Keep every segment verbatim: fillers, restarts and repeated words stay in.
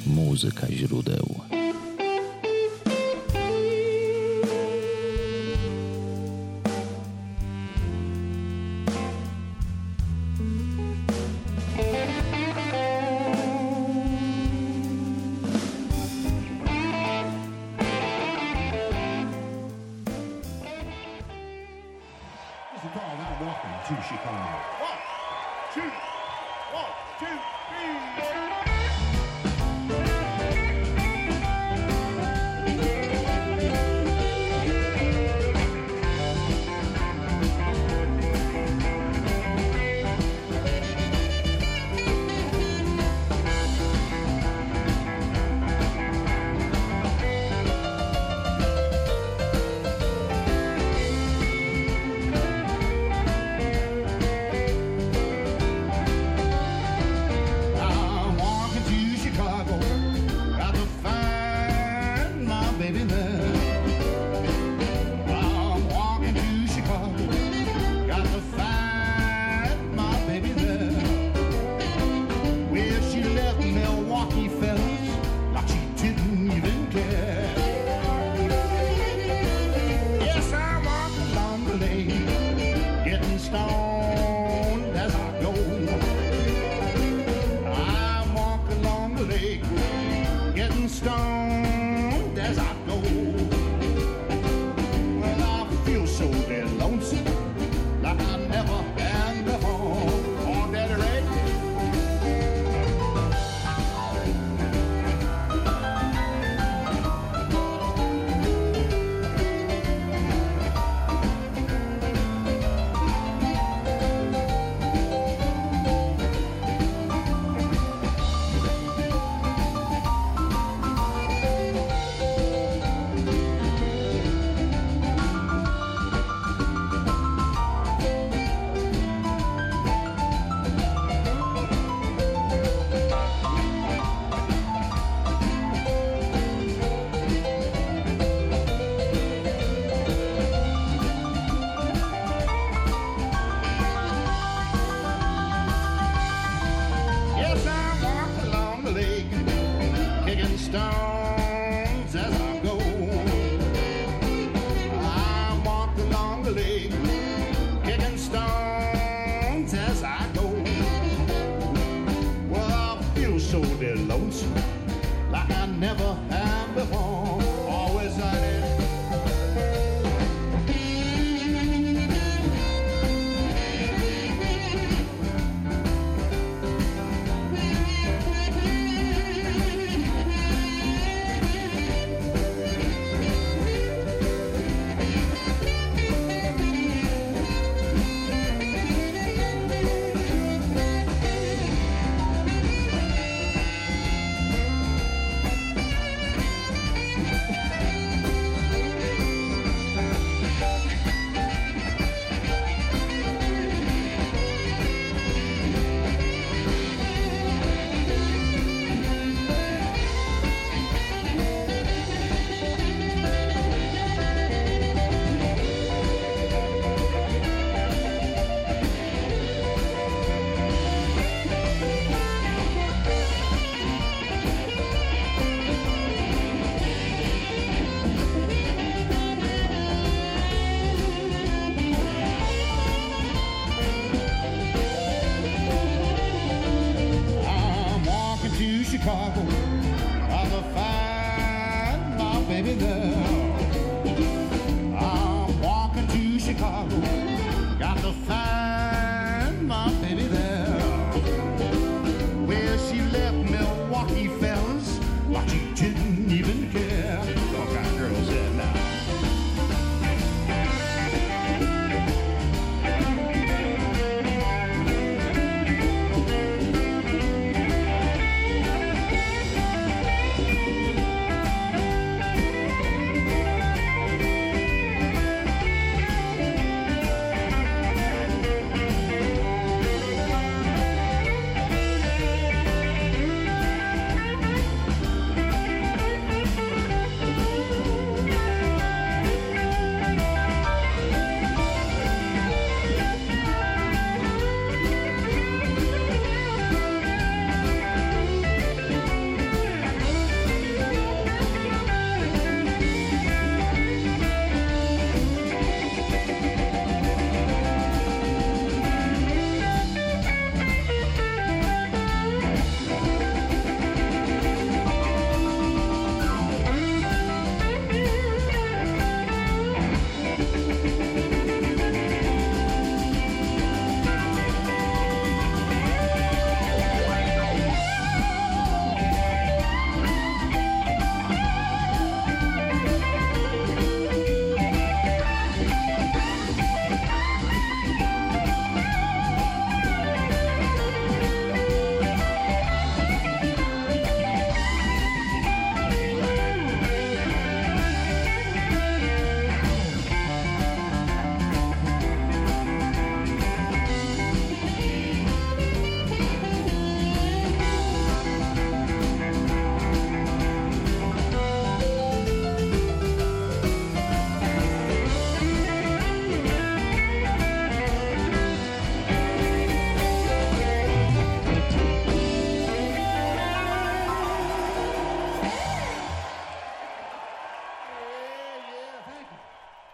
Muzyka źródeł.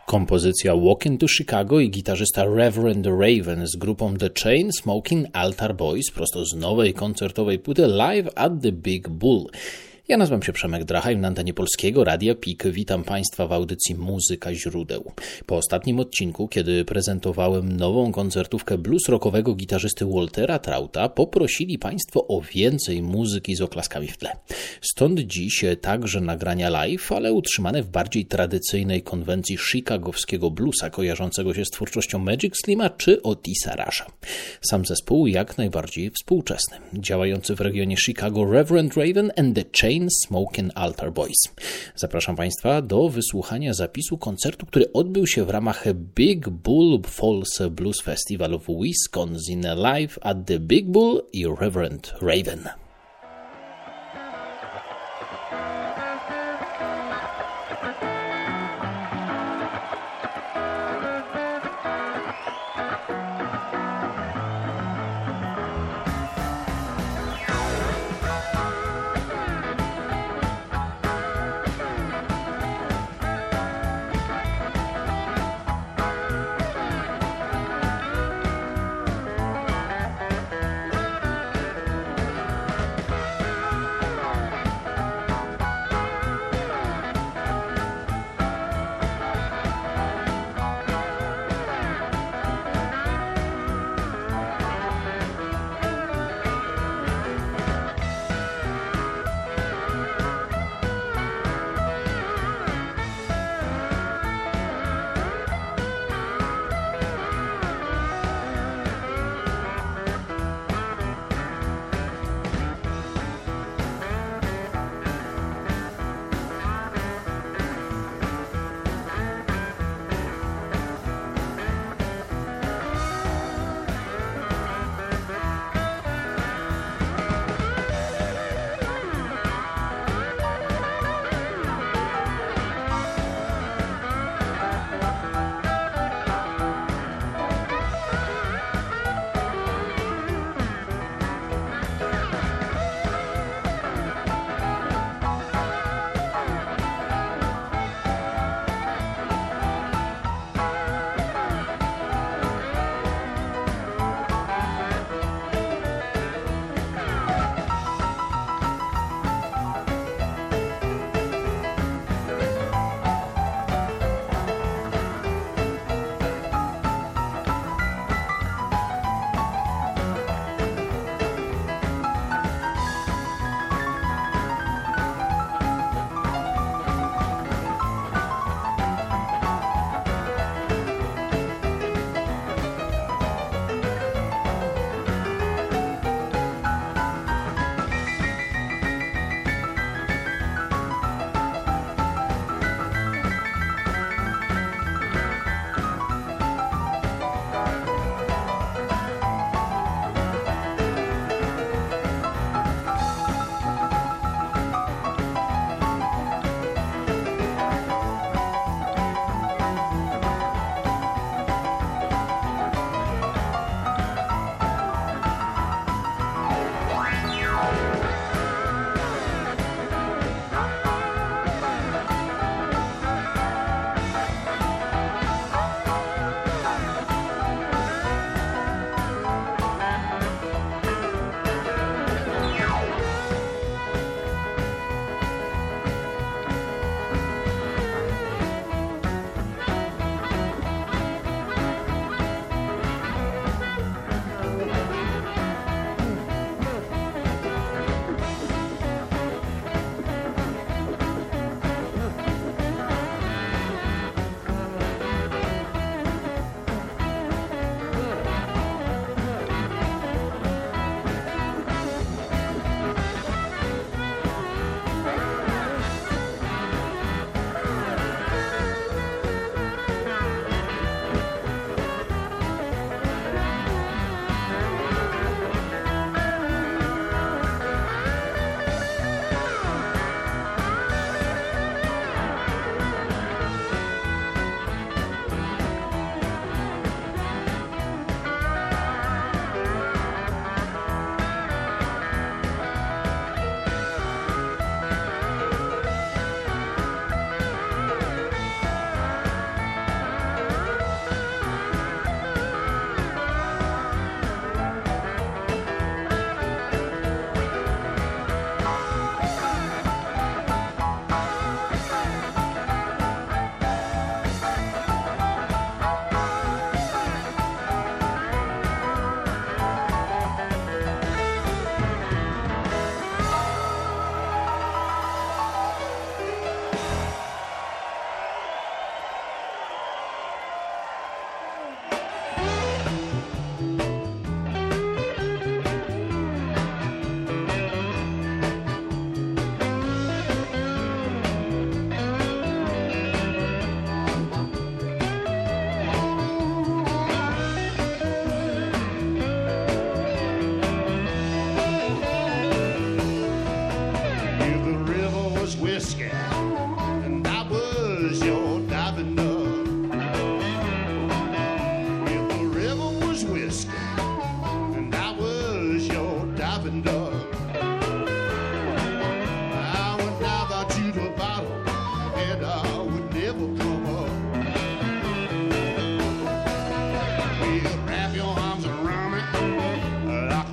Kompozycja Walk into Chicago i gitarzysta Reverend Raven z grupą The Chainsmokers Altar Boys prosto z nowej koncertowej płyty Live at the Big Bull. Ja nazywam się Przemek Dracha i na antenie Polskiego Radia P I K witam Państwa w audycji Muzyka Źródeł. Po ostatnim odcinku, kiedy prezentowałem nową koncertówkę blues rockowego gitarzysty Waltera Trouta, poprosili Państwo o więcej muzyki z oklaskami w tle. Stąd dziś także nagrania live, ale utrzymane w bardziej tradycyjnej konwencji chicagowskiego bluesa kojarzącego się z twórczością Magic Slima czy Otisa Rusha. Sam zespół jak najbardziej współczesny, działający w regionie Chicago Reverend Raven and the Chainsmokers Altar Boys. Zapraszam Państwa do wysłuchania zapisu koncertu, który odbył się w ramach Big Bull Falls Blues Festival w Wisconsin Live at the Big Bull i Reverend Raven.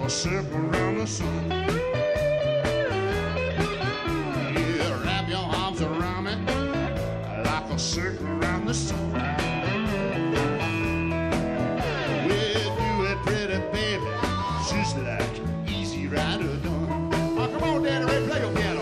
a circle around the sun. Yeah, wrap your arms around me like a circle around the sun. Well, do it pretty, baby, just like Easy Rider done. Oh, come on, Danny Ray, play your piano.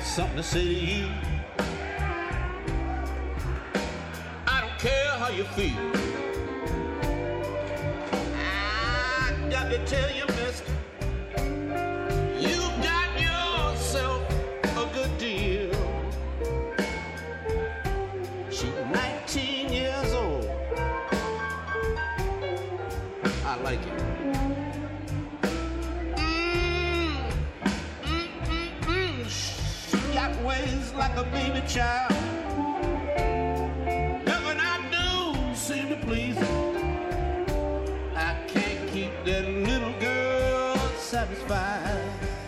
something to say to you. I don't care how you feel. I got to tell you, mister, you got yourself a good deal. She's nineteen years old. I like it. Ways like a baby child. Nothing I do seem to please her. I can't keep that little girl satisfied.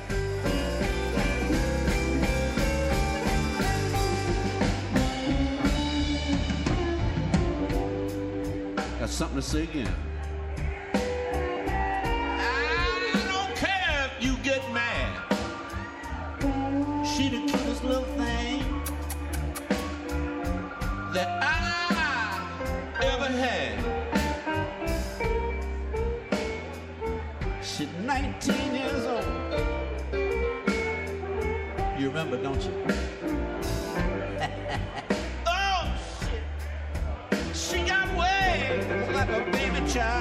Got something to say again. I don't care if you get mad. She the cutest little thing that I ever had. She's nineteen years old. You remember, don't you? Oh, shit. She got ways like a baby child.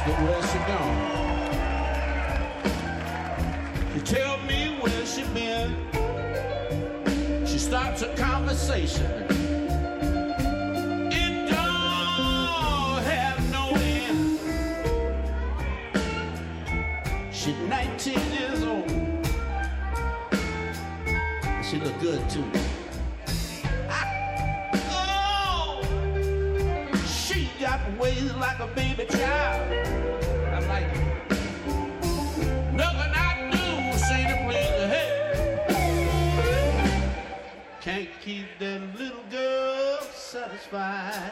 but where's she gone? She tell me where she been. She starts a conversation. It don't have no end. She's nineteen years old. She look good too. Ways like a baby child. I like it. Nothing I do seem to please her head. Can't keep that little girl satisfied.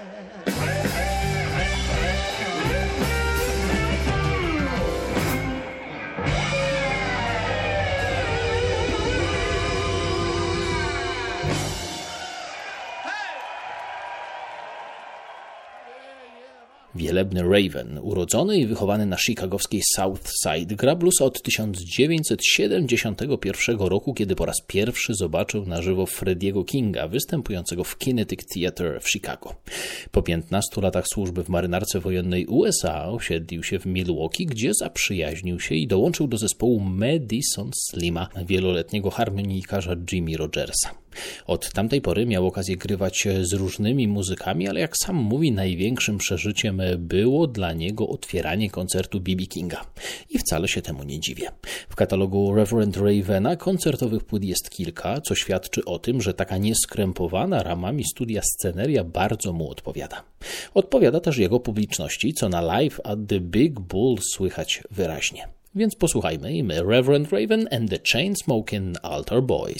Wielebny Raven, urodzony i wychowany na chicagowskiej South Side, gra blues od tysiąc dziewięćset siedemdziesiątego pierwszego roku, kiedy po raz pierwszy zobaczył na żywo Freddie'ego Kinga, występującego w Kinetic Theatre w Chicago. Po piętnastu latach służby w marynarce wojennej U S A osiedlił się w Milwaukee, gdzie zaprzyjaźnił się i dołączył do zespołu Madison Slima, wieloletniego harmonikarza Jimmy Rogersa. Od tamtej pory miał okazję grywać z różnymi muzykami, ale jak sam mówi, największym przeżyciem było dla niego otwieranie koncertu B B Kinga. I wcale się temu nie dziwię. W katalogu Reverend Ravena koncertowych płyt jest kilka, co świadczy o tym, że taka nieskrępowana ramami studia sceneria bardzo mu odpowiada. Odpowiada też jego publiczności, co na Live at the Big Bull słychać wyraźnie. Więc posłuchajmy im Reverend Raven and the Chainsmoking Altar Boys.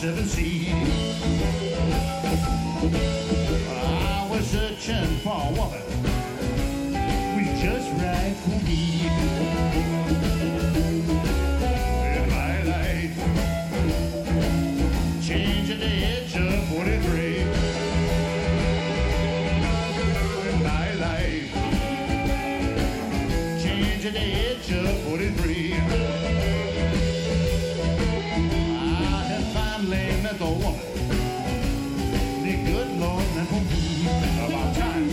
seven seed. I was searching for a woman who's just right for me. In my life, changing the edge of forty-three. In my life, changing the edge of forty-three. I have finally met the woman the good Lord meant for me. About time.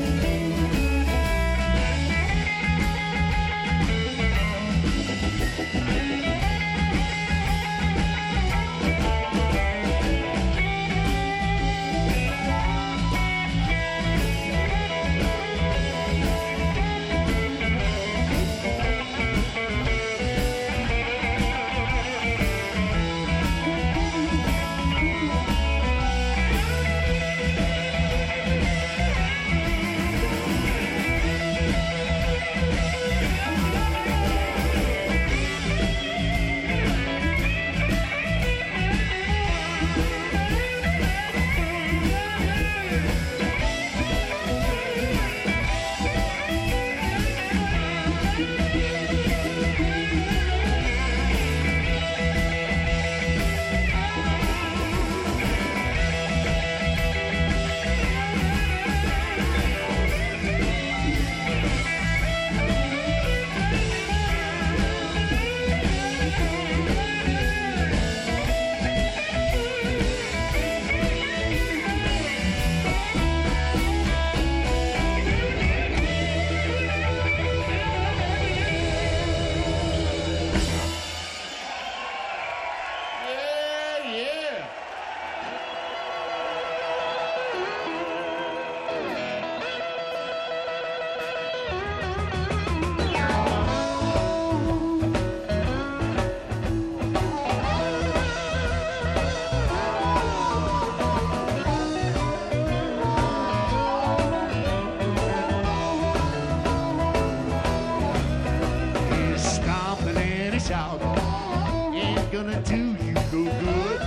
Gonna do you no good.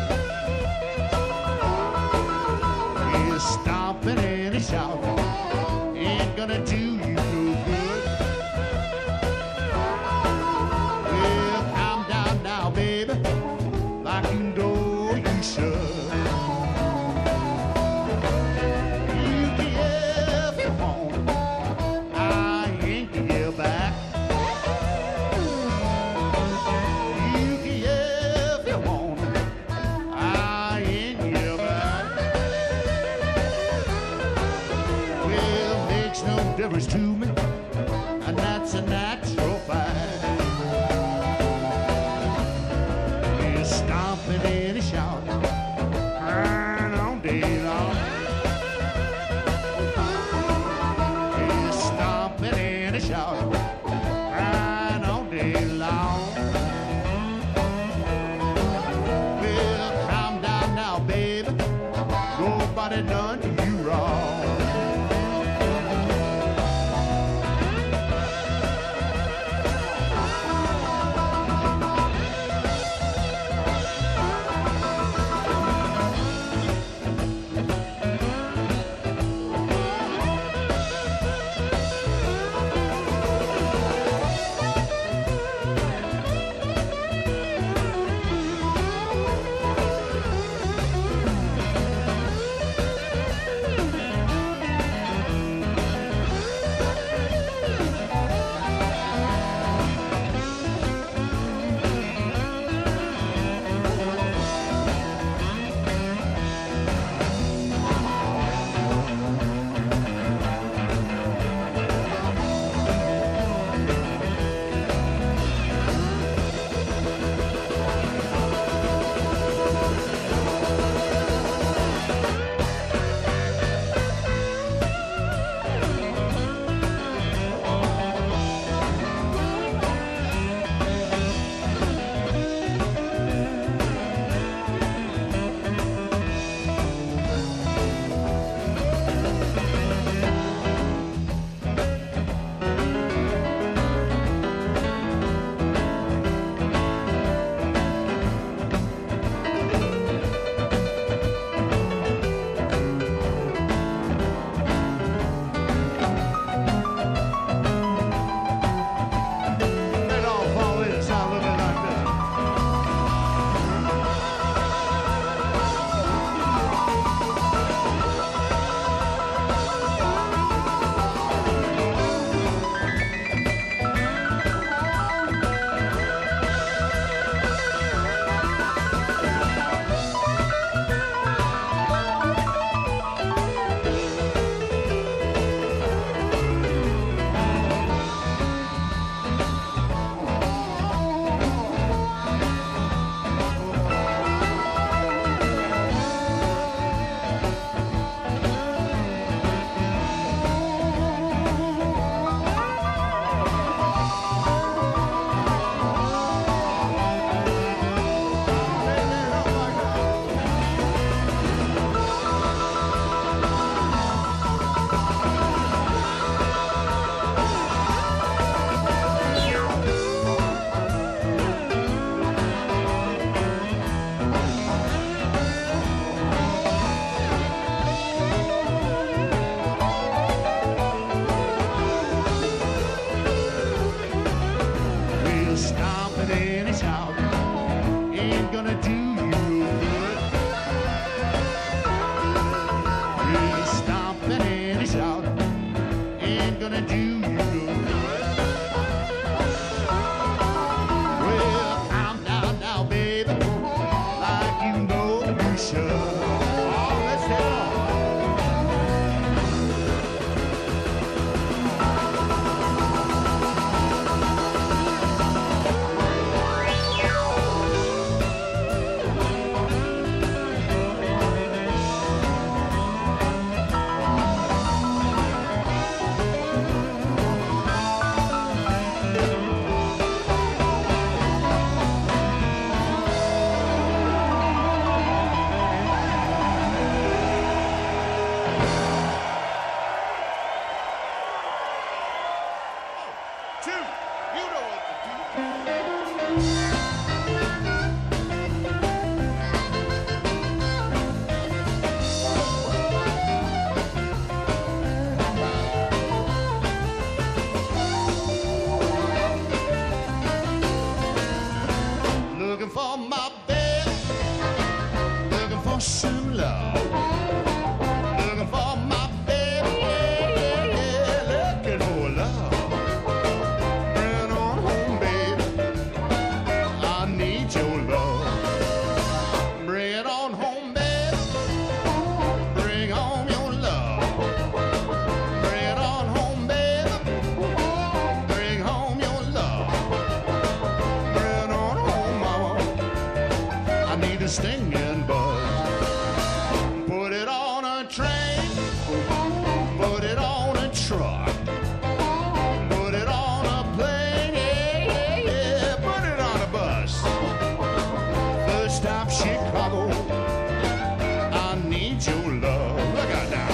He's stomping and he's shouting, ain't gonna do you no good. Well, calm down now, baby, like you know you should. You give if you want, I ain't give back. Difference to me, and that's a natural fact. He's stomping and he's shouting, crying all day long. He's stomping and he's shouting, crying all day long. Well, calm down now, baby. Nobody done you wrong. Put it on a truck. Put it on a plane. Yeah, yeah, yeah. Put it on a bus. First stop Chicago. I need your love. Look out now.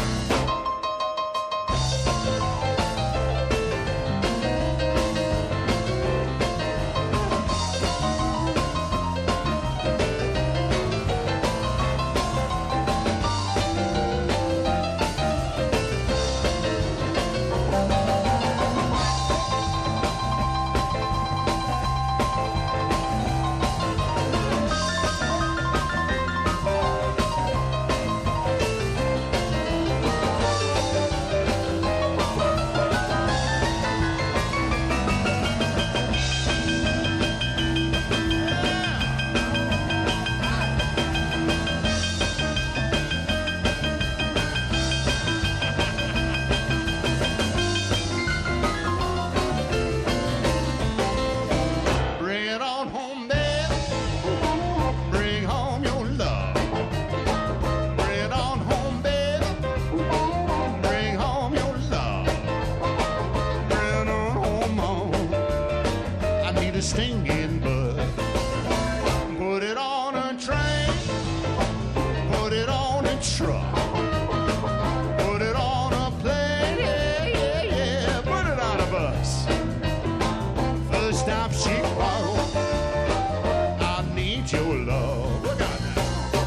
Stinging bud. Put it on a train. Put it on a truck. Put it on a plane. Yeah, yeah, yeah. Put it on a bus. First stop Chicago. I need your love. Look out now.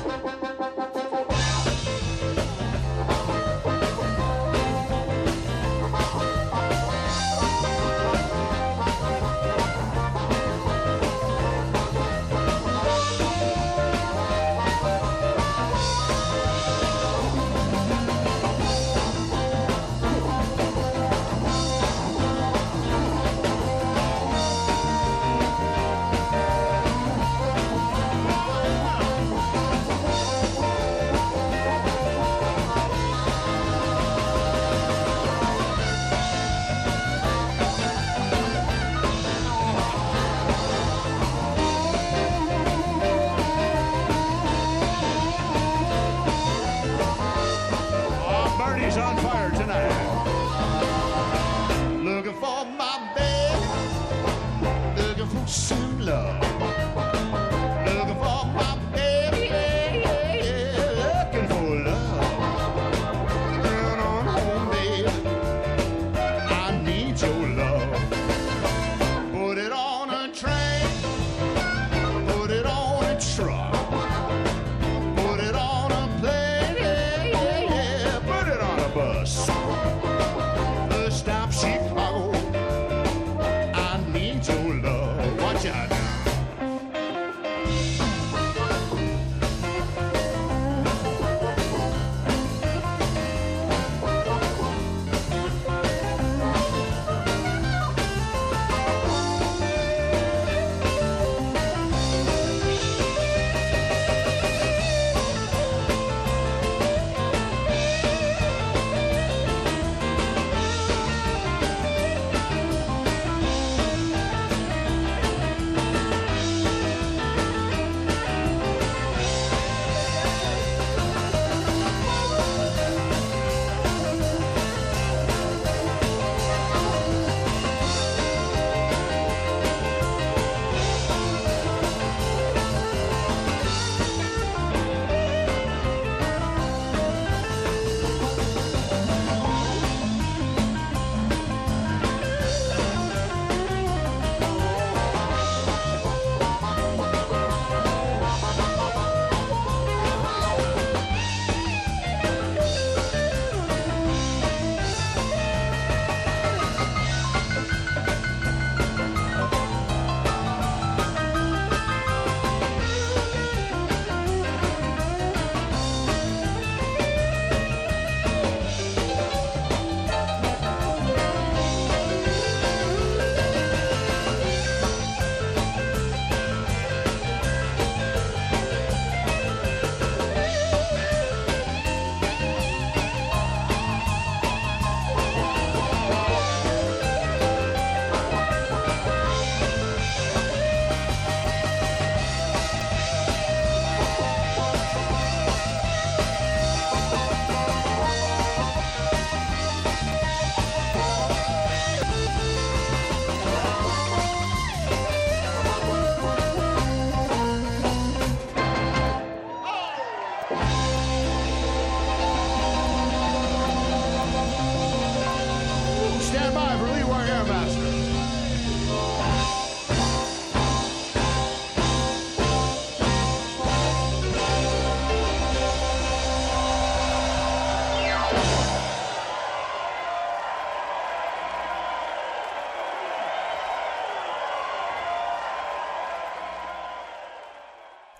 Bernie's on fire tonight. Looking for my baby. Looking for some love. Looking for my baby. Yeah, yeah, yeah. Looking for love. Run on home, baby. I need your love. Put it on a train. Put it on a truck. Put it on a plane. Yeah, yeah, yeah. Put it on a bus. First stop Chicago. I need your love. Watch out now.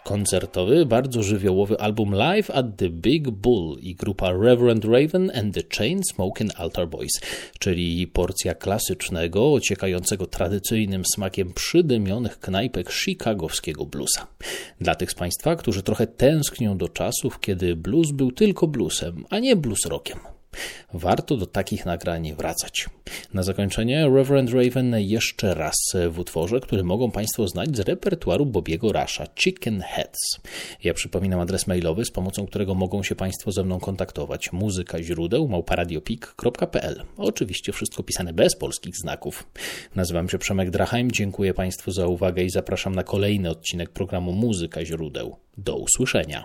koncertowy, bardzo żywiołowy album Live at the Big Bull i grupa Reverend Raven and the Chainsmoking Altar Boys, czyli porcja klasycznego, ociekającego tradycyjnym smakiem przydymionych knajpek chicagowskiego bluesa. Dla tych z Państwa, którzy trochę tęsknią do czasów, kiedy blues był tylko bluesem, a nie blues rockiem. Warto do takich nagrań wracać. Na zakończenie Reverend Raven jeszcze raz w utworze, który mogą Państwo znać z repertuaru Bobiego Rusha, Chicken Heads. Ja przypominam adres mailowy, z pomocą którego mogą się Państwo ze mną kontaktować. Muzyka źródeł małpa radiopik kropka p l. Oczywiście wszystko pisane bez polskich znaków. Nazywam się Przemek Drachheim, dziękuję Państwu za uwagę i zapraszam na kolejny odcinek programu Muzyka źródeł. Do usłyszenia.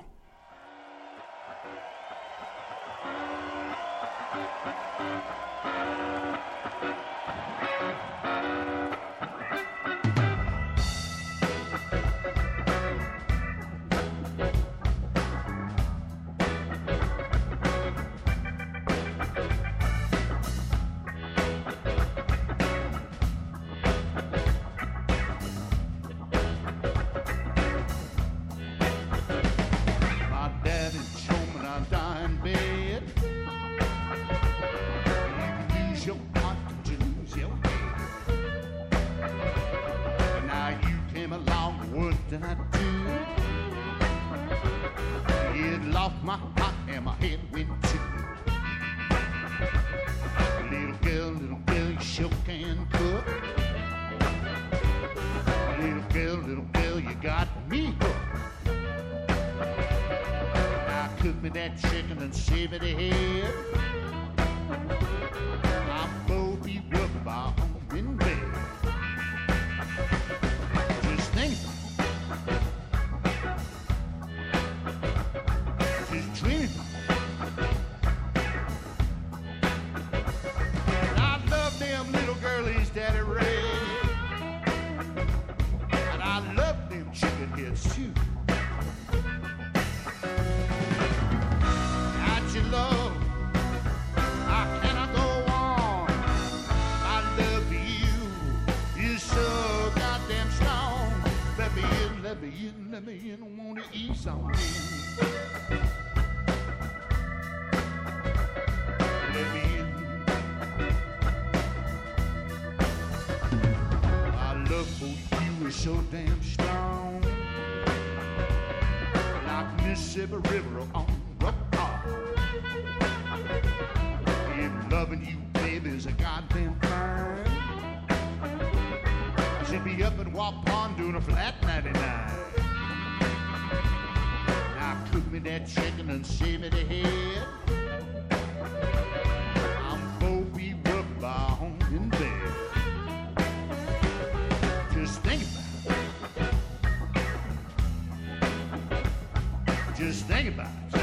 My heart and my head went too. Little girl, little girl, you sure can cook. Little girl, little girl, you got me hooked. Now cook me that chicken and save it ahead. I'm gonna be working by home in bed. Just think about it. Daddy Ray, and I love them chicken heads too. Got your love, how can I go on? I love you, you're so goddamn strong. Let me in, let me in, let me in, I wanna eat something. Let me in. Love for you is so damn strong, like Mississippi River on rock hard. And loving you, baby, is a goddamn crime. I should be up at Waupon doing a flat ninety-nine. Now cook me that chicken and save me the head. I'm gonna be worked by home in bed. Just think about it. Just think about it.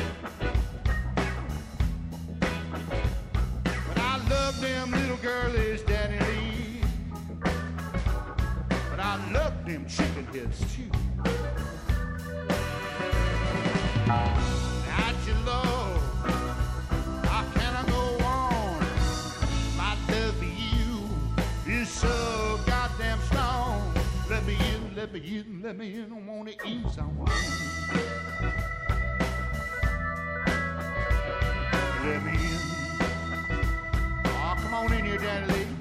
But I love them little girlies, Daddy Lee. But I love them chicken heads too. Got your love, how can I go on? My love for you is so goddamn strong. Let me in, let me in, let me in, I wanna eat something. Let me in. Oh, come on in here, Daddy Lee.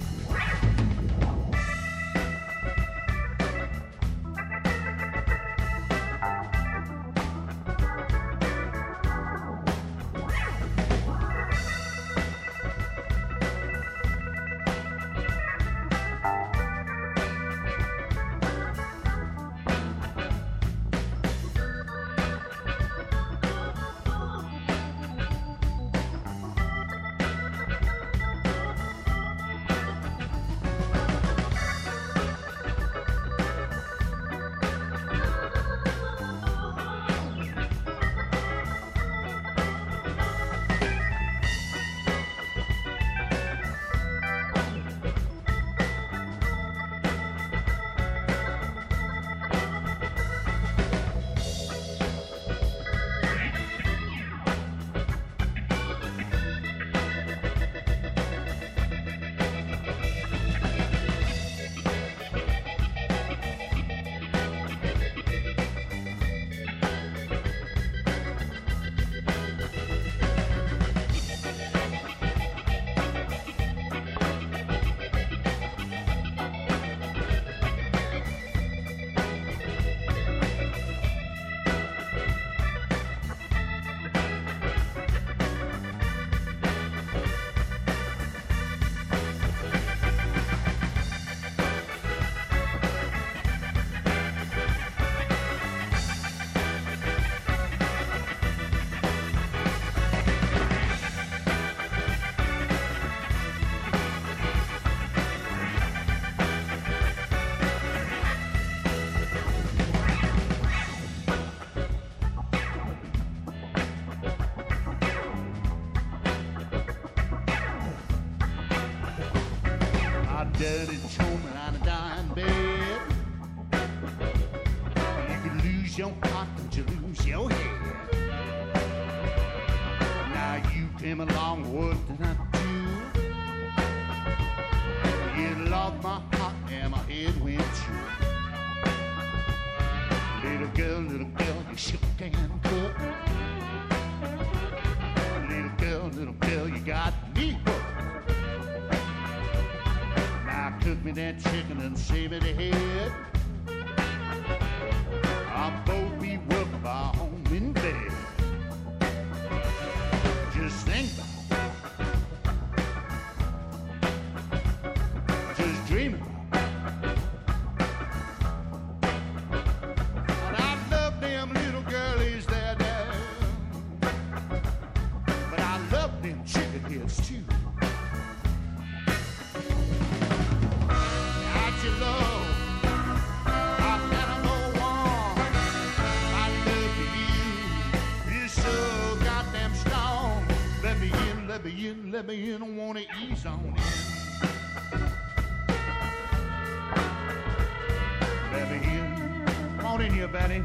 dirty woman on a dime bed. You could lose your heart, but you lose your head. Now you came along, what did I do? You lost my heart and my head went through. Little girl, little girl, you shook and cut. Little girl, little girl, you got me hooked. Now cook me that chicken and save me the head. I'll both be working by home in bed. Just think about it. Just dream about it. And I love them little girlies there, there. But I love them chicken heads too. Got your love. I've got no one. My love for you is so goddamn strong. Let me in, let me in, let me in. I wanna ease on in. Let me in. Come on in here, Betty.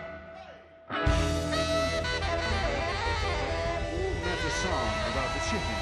Chicken.